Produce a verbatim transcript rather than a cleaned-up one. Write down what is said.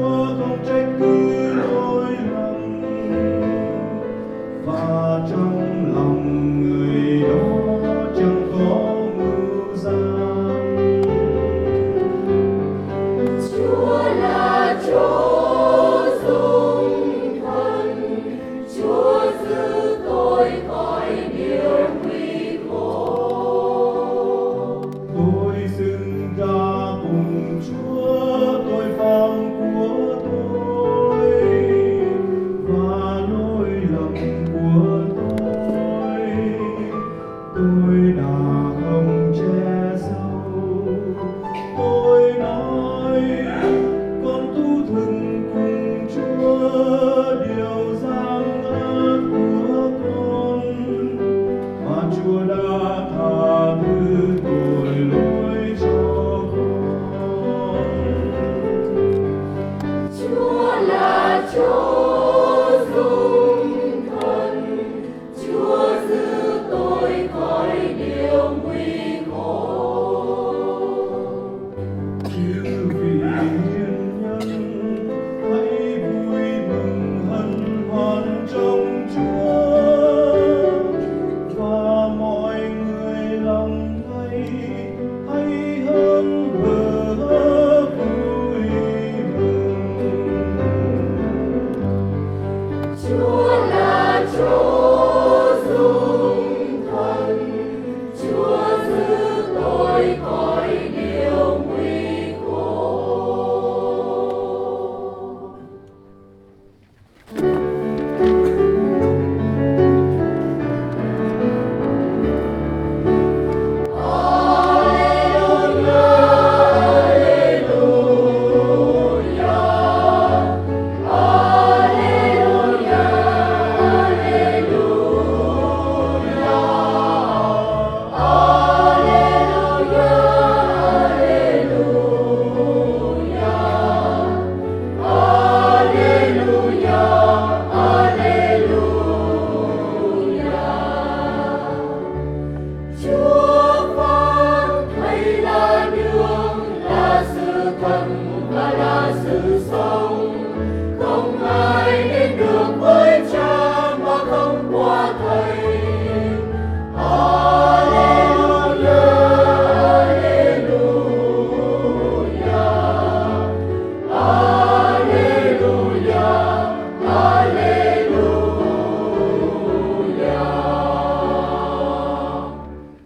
Chúa không trách cứ lỗi lầm, và trong lòng người đó chẳng có mưu gian. Chúa là chỗ dung thân, Chúa giữ tôi khỏi điều nguy khổ. Tôi xưng ca cùng Chúa, tôi phạm của tôi và lỗi lầm của tôi. Tôi đã không che giấu. Tôi nói con tu thường cùng Chúa điều gian ác của con, và Chúa đã tha thứ tội lỗi cho con. Chúa là chỗ